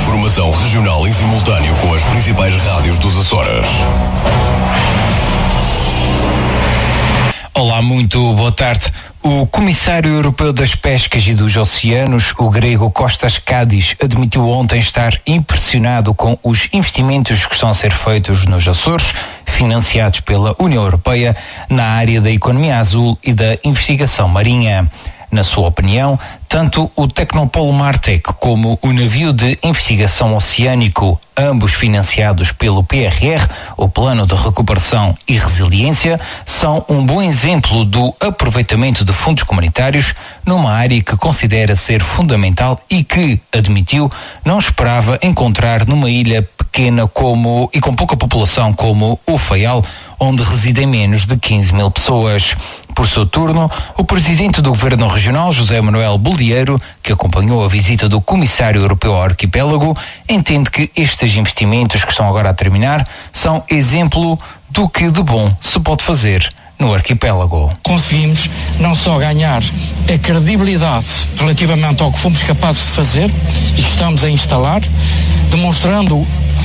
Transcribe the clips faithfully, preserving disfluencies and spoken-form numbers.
Informação regional em simultâneo com as principais rádios dos Açores. Olá, muito boa tarde. O Comissário Europeu das Pescas e dos Oceanos, o grego Kostas Kadis, admitiu ontem estar impressionado com os investimentos que estão a ser feitos nos Açores, financiados pela União Europeia, na área da economia azul e da investigação marinha. Na sua opinião, tanto o Tecnopolo Martec como o navio de investigação oceânico, ambos financiados pelo P R R, o Plano de Recuperação e Resiliência, são um bom exemplo do aproveitamento de fundos comunitários numa área que considera ser fundamental e que, admitiu, não esperava encontrar numa ilha pequena como e com pouca população como o Faial, onde residem menos de quinze mil pessoas. Por seu turno, o presidente do Governo Regional, José Manuel Bolieiro, que acompanhou a visita do Comissário Europeu ao arquipélago, entende que estes investimentos que estão agora a terminar são exemplo do que de bom se pode fazer no arquipélago. Conseguimos não só ganhar a credibilidade relativamente ao que fomos capazes de fazer e que estamos a instalar, demonstrando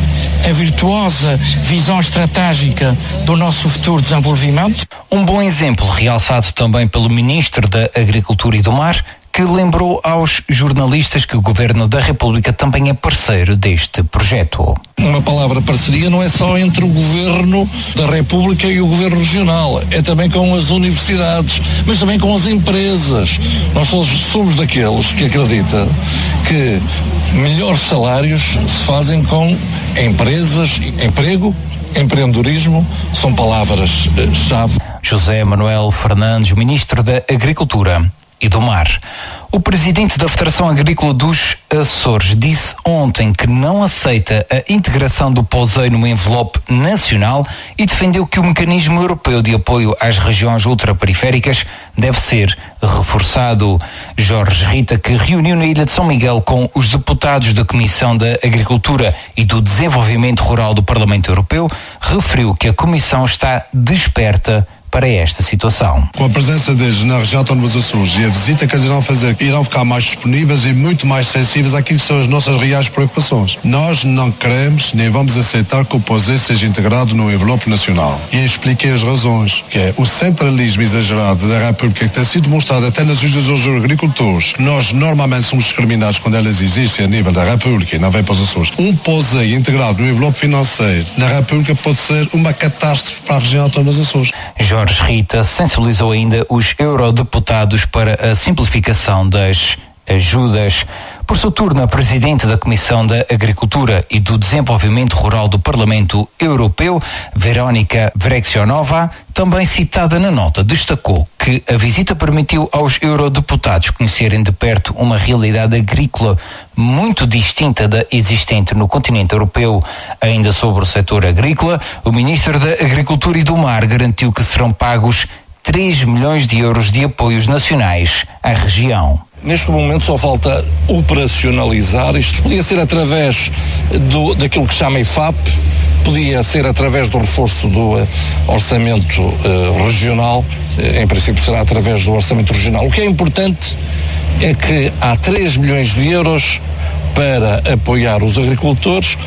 a virtuosa visão estratégica do nosso futuro desenvolvimento. Um bom exemplo realçado também pelo Ministro da Agricultura e do Mar, que lembrou aos jornalistas que o Governo da República também é parceiro deste projeto. Uma palavra parceria não é só entre o Governo da República e o Governo Regional, é também com as universidades, mas também com as empresas. Nós somos daqueles que acreditam que melhores salários se fazem com empresas, emprego, empreendedorismo, são palavras-chave. José Manuel Fernandes, Ministro da Agricultura e do Mar. O presidente da Federação Agrícola dos Açores disse ontem que não aceita a integração do POSEI no envelope nacional e defendeu que o mecanismo europeu de apoio às regiões ultraperiféricas deve ser reforçado. Jorge Rita, que reuniu na Ilha de São Miguel com os deputados da Comissão da Agricultura e do Desenvolvimento Rural do Parlamento Europeu, referiu que a Comissão está desperta para esta situação. Com a presença deles na região autónoma dos Açores e a visita que eles irão fazer, irão ficar mais disponíveis e muito mais sensíveis àquilo que são as nossas reais preocupações. Nós não queremos nem vamos aceitar que o POSEI seja integrado no envelope nacional. E eu expliquei as razões, que é o centralismo exagerado da República, que tem sido demonstrado até nas ajudas aos agricultores. Nós normalmente somos discriminados quando elas existem a nível da República e não vem para os Açores. Um POSEI integrado no envelope financeiro na República pode ser uma catástrofe para a região autónoma dos Açores. Jorge Rita sensibilizou ainda os eurodeputados para a simplificação das ajudas. Por seu turno, a presidente da Comissão da Agricultura e do Desenvolvimento Rural do Parlamento Europeu, Verónica Vrexionova, também citada na nota, destacou que a visita permitiu aos eurodeputados conhecerem de perto uma realidade agrícola muito distinta da existente no continente europeu. Ainda sobre o setor agrícola, o Ministro da Agricultura e do Mar garantiu que serão pagos três milhões de euros de apoios nacionais à região. Neste momento só falta operacionalizar. Isto podia ser através do, daquilo que chama I F A P, podia ser através do reforço do uh, orçamento uh, regional, uh, em princípio será através do orçamento regional. O que é importante é que há três milhões de euros para apoiar os agricultores.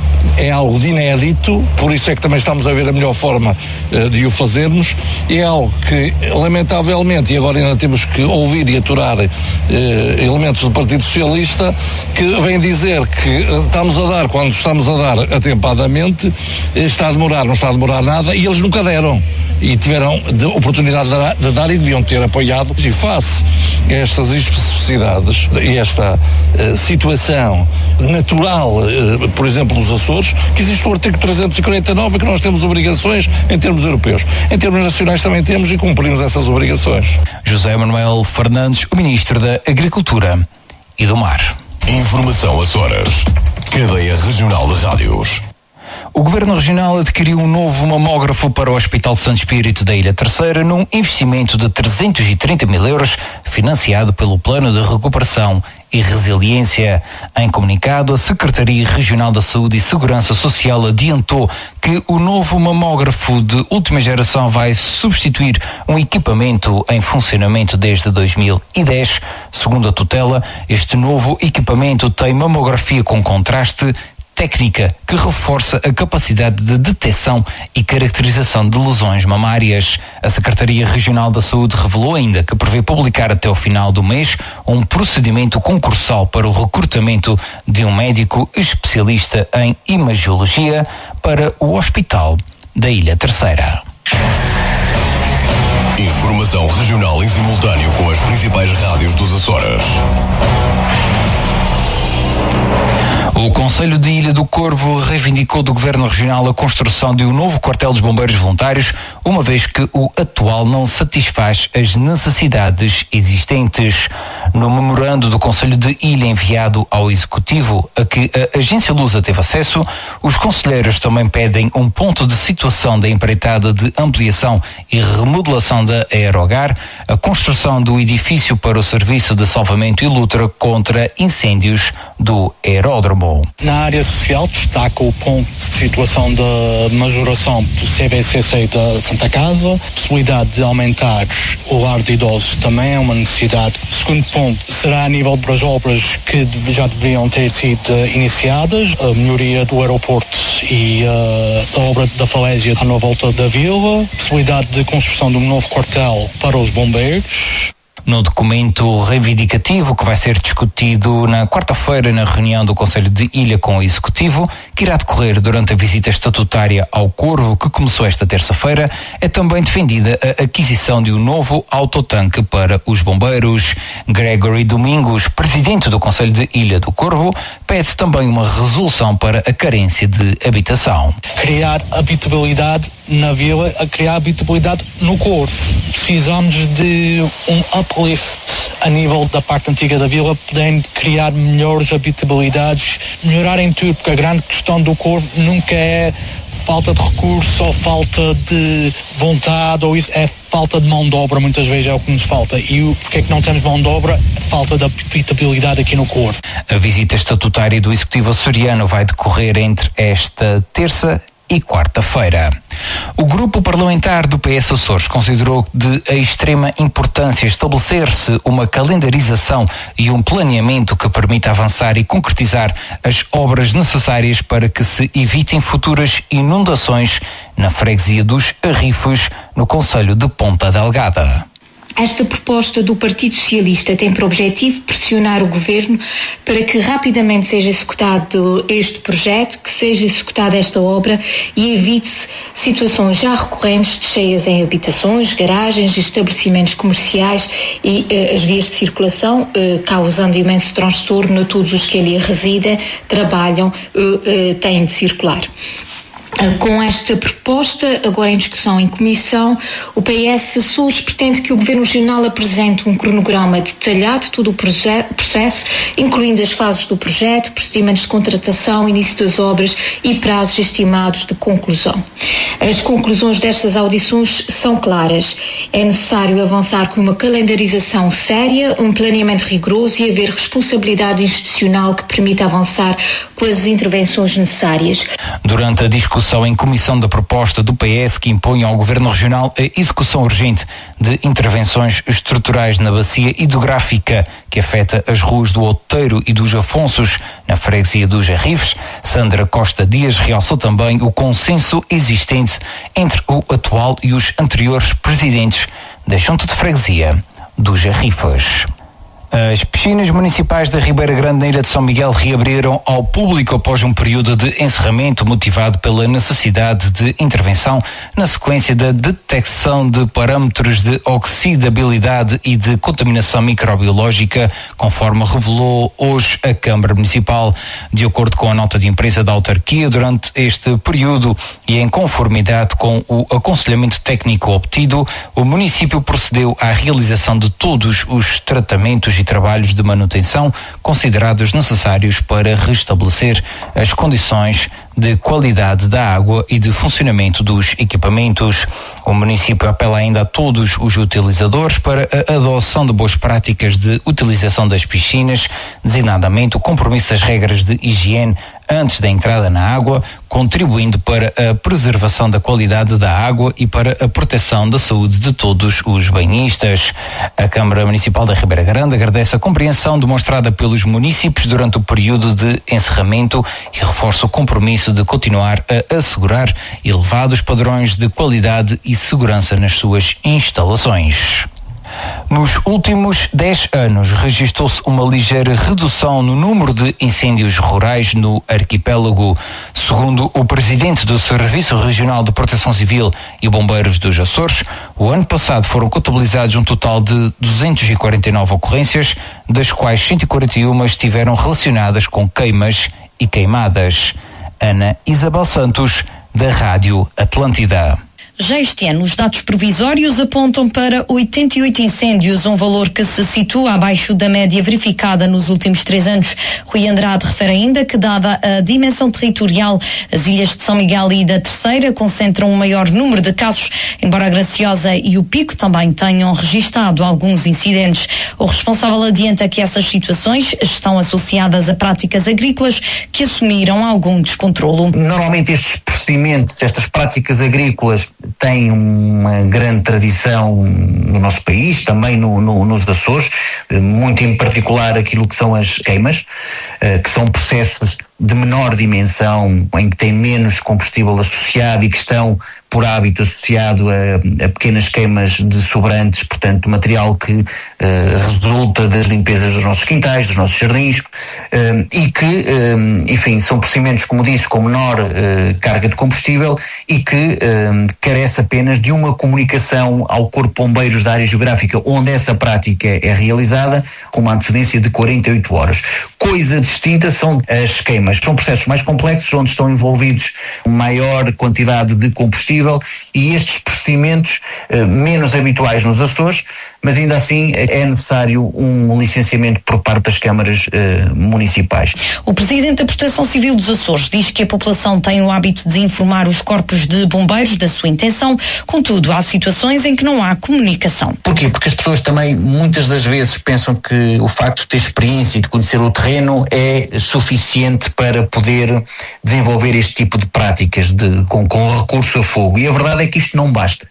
É algo de inédito, por isso é que também estamos a ver a melhor forma uh, de o fazermos. É algo que, lamentavelmente, e agora ainda temos que ouvir e aturar uh, elementos do Partido Socialista, que vêm dizer que uh, estamos a dar, quando estamos a dar atempadamente, uh, está a demorar, não está a demorar nada, e eles nunca deram. E tiveram de oportunidade de dar, de dar e deviam ter apoiado. E face a estas especificidades e esta uh, situação natural, uh, por exemplo, dos Açores, que existe o artigo trezentos e quarenta e nove, que nós temos obrigações em termos europeus. Em termos nacionais também temos e cumprimos essas obrigações. José Manuel Fernandes, o Ministro da Agricultura e do Mar. Informação Açores. Cadeia Regional de Rádios. O Governo Regional adquiriu um novo mamógrafo para o Hospital Santo Espírito da Ilha Terceira num investimento de trezentos e trinta mil euros, financiado pelo Plano de Recuperação e Resiliência. Em comunicado, a Secretaria Regional da Saúde e Segurança Social adiantou que o novo mamógrafo de última geração vai substituir um equipamento em funcionamento desde dois mil e dez. Segundo a tutela, este novo equipamento tem mamografia com contraste, técnica que reforça a capacidade de detecção e caracterização de lesões mamárias. A Secretaria Regional da Saúde revelou ainda que prevê publicar até o final do mês um procedimento concursal para o recrutamento de um médico especialista em imagiologia para o Hospital da Ilha Terceira. Informação regional em simultâneo com as principais rádios dos Açores. O Conselho de Ilha do Corvo reivindicou do Governo Regional a construção de um novo quartel dos bombeiros voluntários, uma vez que o atual não satisfaz as necessidades existentes. No memorando do Conselho de Ilha enviado ao Executivo, a que a Agência Lusa teve acesso, os conselheiros também pedem um ponto de situação da empreitada de ampliação e remodelação da Aerogar, a construção do edifício para o Serviço de Salvamento e Luta contra Incêndios do Aeródromo. Na área social, destaca o ponto de situação da majoração do C B C C da Santa Casa, possibilidade de aumentar o lar de idosos também é uma necessidade. O segundo ponto será a nível das obras que já deveriam ter sido iniciadas, a melhoria do aeroporto e uh, a obra da falésia à volta da vila, possibilidade de construção de um novo quartel para os bombeiros. No documento reivindicativo que vai ser discutido na quarta-feira na reunião do Conselho de Ilha com o Executivo, que irá decorrer durante a visita estatutária ao Corvo, que começou esta terça-feira, é também defendida a aquisição de um novo autotanque para os bombeiros. Gregory Domingos, presidente do Conselho de Ilha do Corvo, pede também uma resolução para a carência de habitação. Criar habitabilidade na vila, a criar habitabilidade no Corvo. Precisamos de um uplift a nível da parte antiga da vila, podendo criar melhores habitabilidades, melhorar em tudo, porque a grande questão do Corvo nunca é falta de recurso ou falta de vontade, ou isso é falta de mão de obra, muitas vezes é o que nos falta. E o porque é que não temos mão de obra? Falta de habitabilidade aqui no Corvo. A visita estatutária do Executivo açoriano vai decorrer entre esta terça e quarta-feira. O grupo parlamentar do P S Açores considerou de extrema importância estabelecer-se uma calendarização e um planeamento que permita avançar e concretizar as obras necessárias para que se evitem futuras inundações na freguesia dos Arrifos, no concelho de Ponta Delgada. Esta proposta do Partido Socialista tem por objetivo pressionar o Governo para que rapidamente seja executado este projeto, que seja executada esta obra e evite-se situações já recorrentes de cheias em habitações, garagens, estabelecimentos comerciais e eh, as vias de circulação, eh, causando imenso transtorno a todos os que ali residem, trabalham, eh, eh, têm de circular. Com esta proposta, agora em discussão em comissão, o P S Açores pretende que o Governo Regional apresente um cronograma detalhado de todo o processo, incluindo as fases do projeto, procedimentos de contratação, início das obras e prazos estimados de conclusão. As conclusões destas audições são claras. É necessário avançar com uma calendarização séria, um planeamento rigoroso e haver responsabilidade institucional que permita avançar com as intervenções necessárias. Durante a discussão em comissão da proposta do P S que impõe ao Governo Regional a execução urgente de intervenções estruturais na bacia hidrográfica que afeta as ruas do Outeiro e dos Afonsos, na freguesia dos Arrifes, Sandra Costa Dias realçou também o consenso existente entre o atual e os anteriores presidentes da Junta de Freguesia dos Arrifes. As piscinas municipais da Ribeira Grande na Ilha de São Miguel reabriram ao público após um período de encerramento motivado pela necessidade de intervenção na sequência da detecção de parâmetros de oxidabilidade e de contaminação microbiológica, conforme revelou hoje a Câmara Municipal. De acordo com a nota de imprensa da autarquia, durante este período e em conformidade com o aconselhamento técnico obtido, o município procedeu à realização de todos os tratamentos e trabalhos de manutenção considerados necessários para restabelecer as condições de qualidade da água e de funcionamento dos equipamentos. O município apela ainda a todos os utilizadores para a adoção de boas práticas de utilização das piscinas, designadamente o compromisso das regras de higiene antes da entrada na água, contribuindo para a preservação da qualidade da água e para a proteção da saúde de todos os banhistas. A Câmara Municipal da Ribeira Grande agradece a compreensão demonstrada pelos municípios durante o período de encerramento e reforça o compromisso de continuar a assegurar elevados padrões de qualidade e segurança nas suas instalações. Nos últimos dez anos, registrou-se uma ligeira redução no número de incêndios rurais no arquipélago. Segundo o presidente do Serviço Regional de Proteção Civil e Bombeiros dos Açores, o ano passado foram contabilizados um total de duzentas e quarenta e nove ocorrências, das quais cento e quarenta e uma estiveram relacionadas com queimas e queimadas. Ana Isabel Santos, da Rádio Atlântida. Já este ano, os dados provisórios apontam para oitenta e oito incêndios, um valor que se situa abaixo da média verificada nos últimos três anos. Rui Andrade refere ainda que, dada a dimensão territorial, as ilhas de São Miguel e da Terceira concentram um maior número de casos, embora a Graciosa e o Pico também tenham registado alguns incidentes. O responsável adianta que essas situações estão associadas a práticas agrícolas que assumiram algum descontrolo. Normalmente estes procedimentos, estas práticas agrícolas têm uma grande tradição no nosso país, também no, no, nos Açores, muito em particular aquilo que são as queimas, que são processos de menor dimensão, em que tem menos combustível associado e que estão, por hábito, associado a, a pequenas queimas de sobrantes, portanto, material que uh, resulta das limpezas dos nossos quintais, dos nossos jardins, uh, e que, uh, enfim, são procedimentos, como disse, com menor uh, carga de combustível e que uh, carece apenas de uma comunicação ao Corpo de Bombeiros da área geográfica onde essa prática é realizada, com uma antecedência de quarenta e oito horas. Coisa distinta são as queimas. São processos mais complexos, onde estão envolvidos maior quantidade de combustível e estes procedimentos eh, menos habituais nos Açores, mas ainda assim é necessário um licenciamento por parte das câmaras eh, municipais. O Presidente da Proteção Civil dos Açores diz que a população tem o hábito de informar os corpos de bombeiros da sua intenção, contudo, há situações em que não há comunicação. Porquê? Porque as pessoas também muitas das vezes pensam que o facto de ter experiência e de conhecer o terreno é suficiente para poder desenvolver este tipo de práticas de, com, com recurso a fogo. E a verdade é que isto não basta.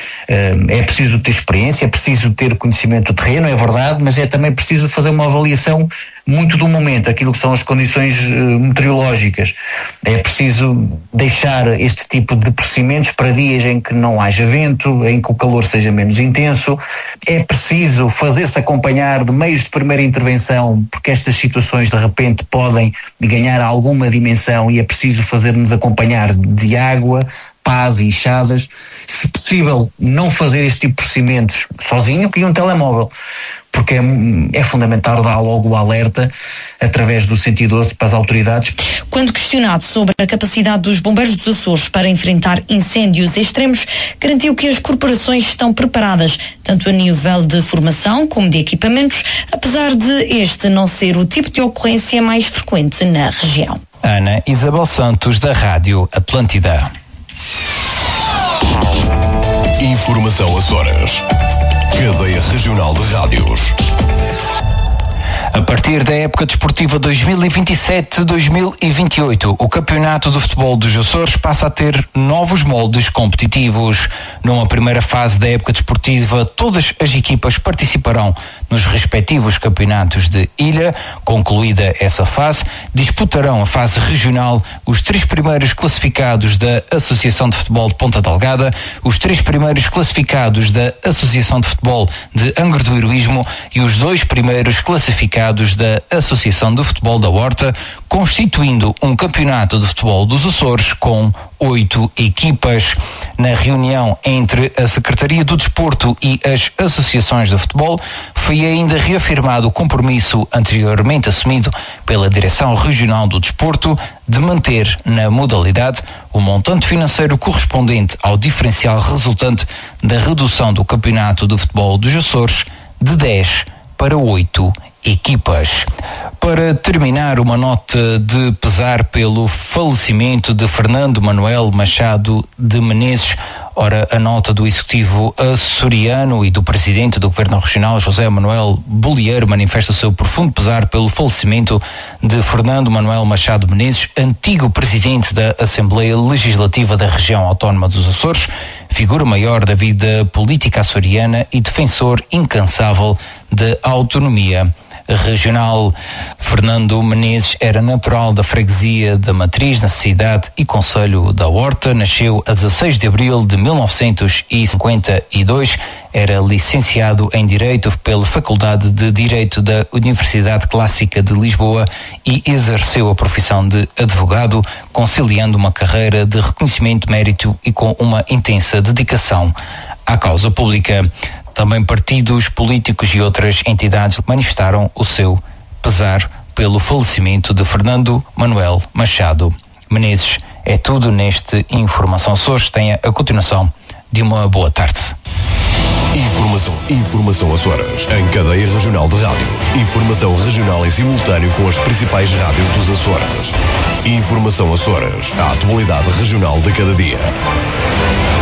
É preciso ter experiência, é preciso ter conhecimento do terreno, é verdade, mas é também preciso fazer uma avaliação muito do momento, aquilo que são as condições meteorológicas. É preciso deixar este tipo de procedimentos para dias em que não haja vento, em que o calor seja menos intenso. É preciso fazer-se acompanhar de meios de primeira intervenção, porque estas situações de repente podem ganhar alguma dimensão e é preciso fazer-nos acompanhar de água, pás e enxadas. Se possível, não fazer este tipo de procedimentos sozinho e um telemóvel, porque é, é fundamental dar logo o alerta através do cento e doze para as autoridades. Quando questionado sobre a capacidade dos bombeiros dos Açores para enfrentar incêndios extremos, garantiu que as corporações estão preparadas, tanto a nível de formação como de equipamentos, apesar de este não ser o tipo de ocorrência mais frequente na região. Ana Isabel Santos, da Rádio Atlântida. Informação Açores. Cadeia Regional de Rádios. A partir da época desportiva dois mil e vinte e sete a dois mil e vinte e oito, o Campeonato de Futebol dos Açores passa a ter novos moldes competitivos. Numa primeira fase da época desportiva, todas as equipas participarão nos respectivos campeonatos de ilha. Concluída essa fase, disputarão a fase regional os três primeiros classificados da Associação de Futebol de Ponta Delgada, os três primeiros classificados da Associação de Futebol de Angra do Heroísmo e os dois primeiros classificados da Associação de Futebol da Horta, constituindo um campeonato de futebol dos Açores com oito equipas. Na reunião entre a Secretaria do Desporto e as associações de futebol, foi ainda reafirmado o compromisso anteriormente assumido pela Direção Regional do Desporto de manter na modalidade o montante financeiro correspondente ao diferencial resultante da redução do campeonato de futebol dos Açores de dez para oito equipas. Para terminar, uma nota de pesar pelo falecimento de Fernando Manuel Machado de Menezes. Ora, a nota do Executivo açoriano e do Presidente do Governo Regional, José Manuel Bolieiro, manifesta o seu profundo pesar pelo falecimento de Fernando Manuel Machado Menezes, antigo Presidente da Assembleia Legislativa da Região Autónoma dos Açores, figura maior da vida política açoriana e defensor incansável da autonomia regional. Fernando Menezes era natural da freguesia da Matriz, na cidade e concelho da Horta. Nasceu a dezasseis de abril de mil novecentos e cinquenta e dois. Era licenciado em Direito pela Faculdade de Direito da Universidade Clássica de Lisboa e exerceu a profissão de advogado, conciliando uma carreira de reconhecimento, mérito e com uma intensa dedicação à causa pública. Também partidos políticos e outras entidades manifestaram o seu pesar pelo falecimento de Fernando Manuel Machado Menezes. É tudo neste Informação Açores. Tenha a continuação de uma boa tarde. Informação, Informação Açores, em cadeia regional de rádios. Informação regional em simultâneo com as principais rádios dos Açores. Informação Açores, a atualidade regional de cada dia.